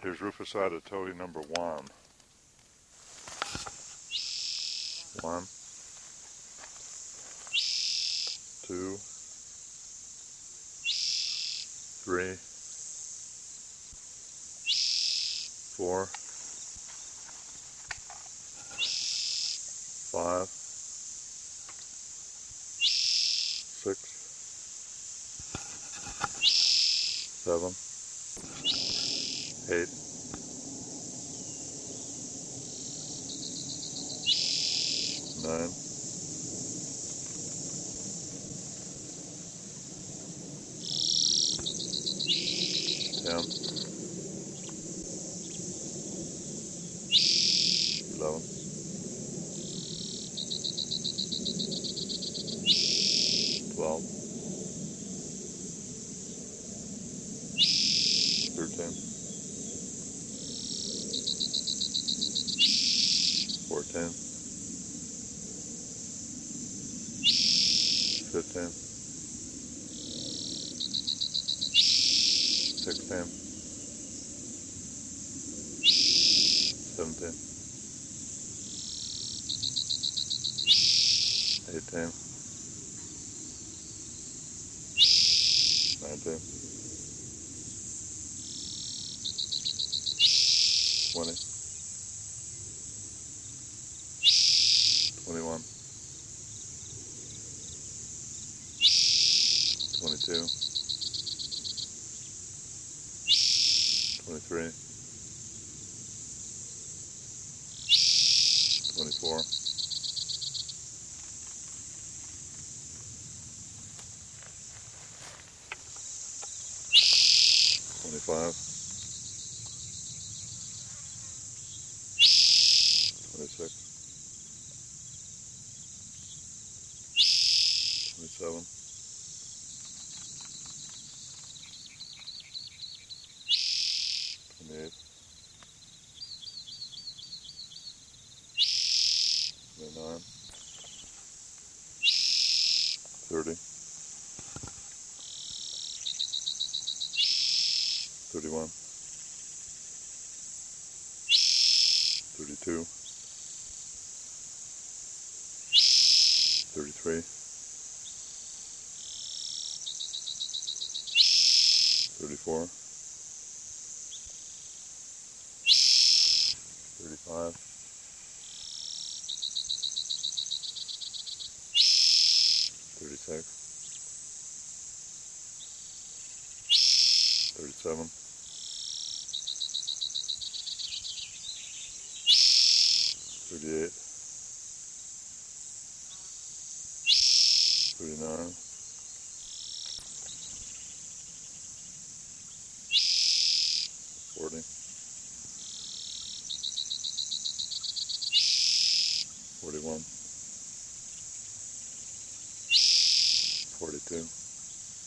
Here's Rufusata Toady number 1. 1, 2, 3, 4, 5, 6, 7, 8, 9, 10, 11, 12, 13, 14, 15, 16, 17, 18, 19, 20, 21, 22, 23, 24, 25, 26, 27, 28, 29, 30, 31, 32, 33, 34, 35, 36, 37, 38, 39, 40, 41, 42,